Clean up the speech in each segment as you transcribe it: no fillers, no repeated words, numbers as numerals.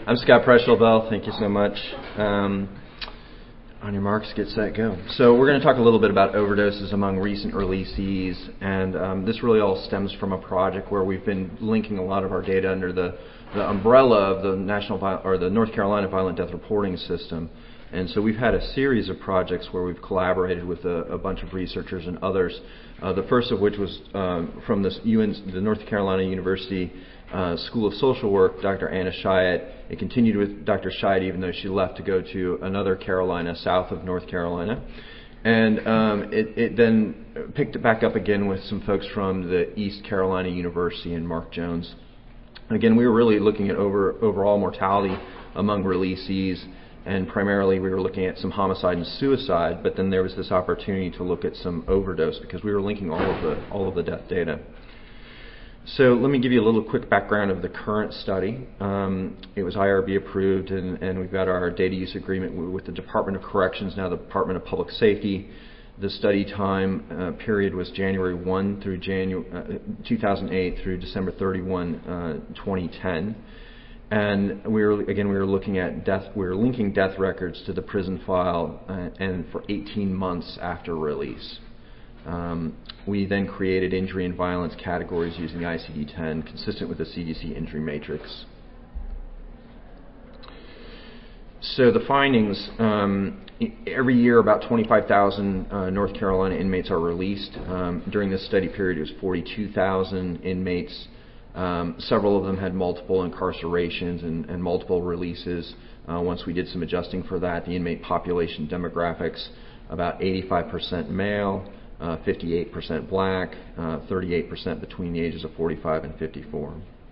I'm Scott Preschel-Bell. Thank you so much. On your marks, get set, go. So we're going to talk a little bit about overdoses among recent releasees, and this really all stems from a project where we've been linking a lot of our data under the umbrella of the North Carolina Violent Death Reporting System. And so we've had a series of projects where we've collaborated with a bunch of researchers and others. The first of which was from the North Carolina University School of Social Work, Dr. Anna Chiat. It continued with Dr. Chiat even though she left to go to another Carolina south of North Carolina. And it then picked it back up again with some folks from the East Carolina University and Mark Jones. Again, we were really looking at overall mortality among releasees, and primarily we were looking at some homicide and suicide, but then there was this opportunity to look at some overdose because we were linking all of the death data. So let me give you a little quick background of the current study. It was IRB approved, and we've got our data use agreement with the Department of Corrections, now the Department of Public Safety. The study time period was January 1 through 2008 through December 31, 2010. And we were looking at we were linking death records to the prison file and for 18 months after release. We then created injury and violence categories using the ICD-10, consistent with the CDC injury matrix. So the findings, every year about 25,000 North Carolina inmates are released. During this study period, it was 42,000 inmates. Several of them had multiple incarcerations and multiple releases. Once we did some adjusting for that, the inmate population demographics, about 85% male, 58% black, 38% between the ages of 45 and 54.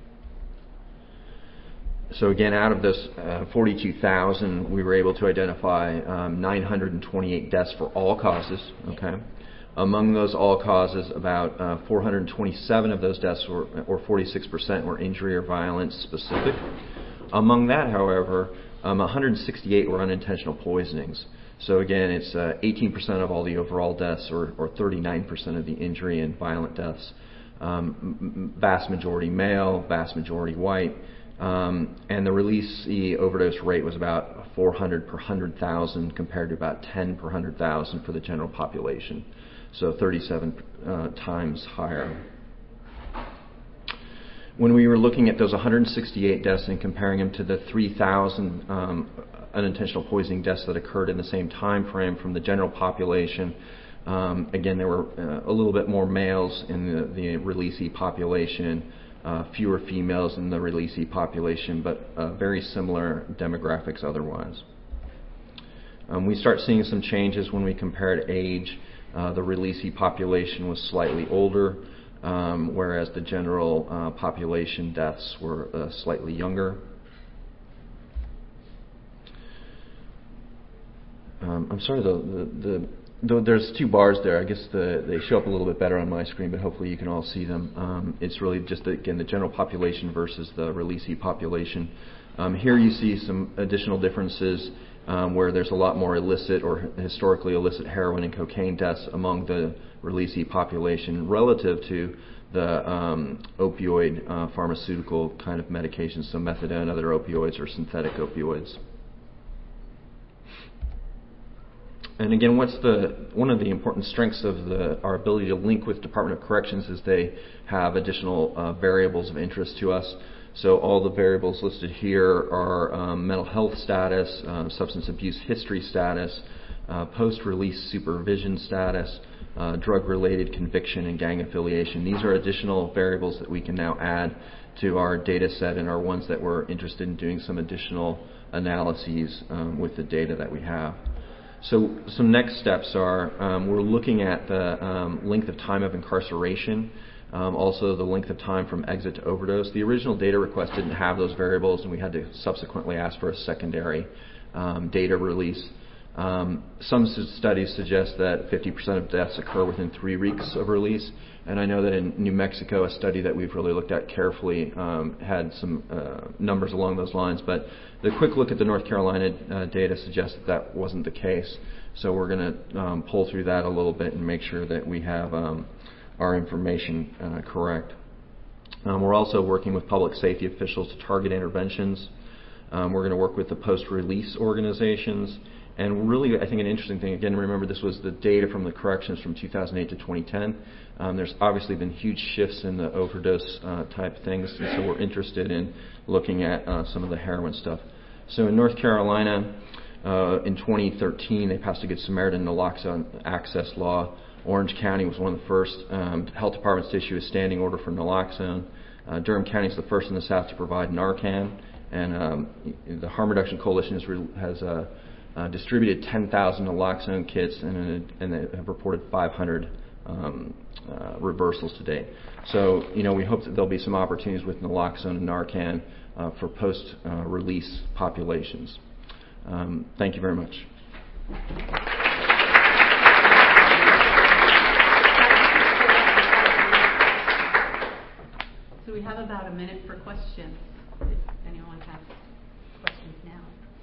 So again, out of this 42,000, we were able to identify 928 deaths for all causes. Okay. Among those all causes, about 427 of those deaths, or 46%, were injury or violence specific. Among that, however, 168 were unintentional poisonings. So again, it's 18% of all the overall deaths, or 39% of the injury and violent deaths. Vast majority male, vast majority white. And the releasee overdose rate was about 400 per 100,000 compared to about 10 per 100,000 for the general population. So 37 times higher. When we were looking at those 168 deaths and comparing them to the 3,000 unintentional poisoning deaths that occurred in the same time frame from the general population, again, there were a little bit more males in the releasee population, fewer females in the releasee population, but very similar demographics otherwise. We start seeing some changes when we compared age. The releasee population was slightly older, whereas the general population deaths were slightly younger. I'm sorry, there's two bars there. I guess they show up a little bit better on my screen, but hopefully you can all see them. It's really just, again, the general population versus the releasee population. Here you see some additional differences where there's a lot more illicit or historically illicit heroin and cocaine deaths among the releasee population relative to the opioid pharmaceutical kind of medications, so methadone, other opioids, or synthetic opioids. And again, one of the important strengths of our ability to link with Department of Corrections is they have additional variables of interest to us. So all the variables listed here are mental health status, substance abuse history status, post-release supervision status, drug-related conviction, and gang affiliation. These are additional variables that we can now add to our data set and are ones that we're interested in doing some additional analyses with the data that we have. So some next steps are we're looking at the length of time of incarceration, also the length of time from exit to overdose. The original data request didn't have those variables, and we had to subsequently ask for a secondary data release. Some studies suggest that 50% of deaths occur within 3 weeks of release, and I know that in New Mexico, a study that we've really looked at carefully had some numbers along those lines, but the quick look at the North Carolina data suggests that that wasn't the case. So we're going to pull through that a little bit and make sure that we have our information correct. We're also working with public safety officials to target interventions. We're going to work with the post-release organizations. And really, I think an interesting thing, again, remember this was the data from the corrections from 2008 to 2010. There's obviously been huge shifts in the overdose type things, and so we're interested in looking at some of the heroin stuff. So in North Carolina, in 2013, they passed a Good Samaritan naloxone access law. Orange County was one of the first health departments to issue a standing order for naloxone. Durham County is the first in the South to provide Narcan, and the Harm Reduction Coalition has distributed 10,000 naloxone kits, and they have reported 500 reversals to date. So, we hope that there'll be some opportunities with naloxone and Narcan for post-release populations. Thank you very much. So we have about a minute for questions, if anyone has questions now.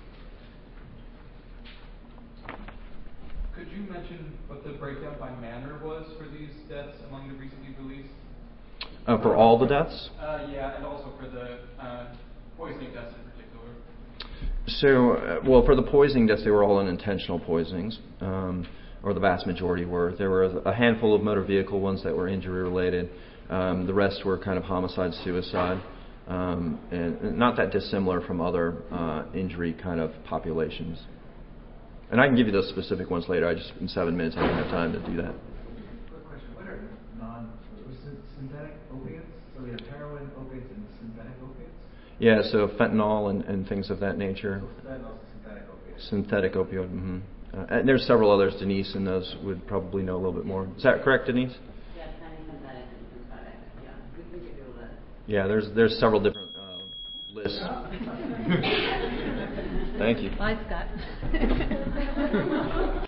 Could you mention what the breakdown by manner was for these deaths among the recently released? For all the deaths? Yeah, and also for the poisoning deaths in particular. So, for the poisoning deaths, they were all unintentional poisonings, or the vast majority were. There were a handful of motor vehicle ones that were injury-related. The rest were kind of homicide, suicide, and not that dissimilar from other injury kind of populations. And I can give you those specific ones later. In 7 minutes, I don't have time to do that. Quick question. What are synthetic opiates? So we have heroin, opiates, and synthetic opiates? Yeah, so fentanyl and things of that nature. So fentanyl is synthetic opiate. Synthetic opioid. Mm-hmm. And there's several others. Denise and those would probably know a little bit more. Is that correct, Denise? Yes, synthetic and synthetic. Yeah, we could do a list. Yeah, there's several different lists. Thank you. Bye, Scott.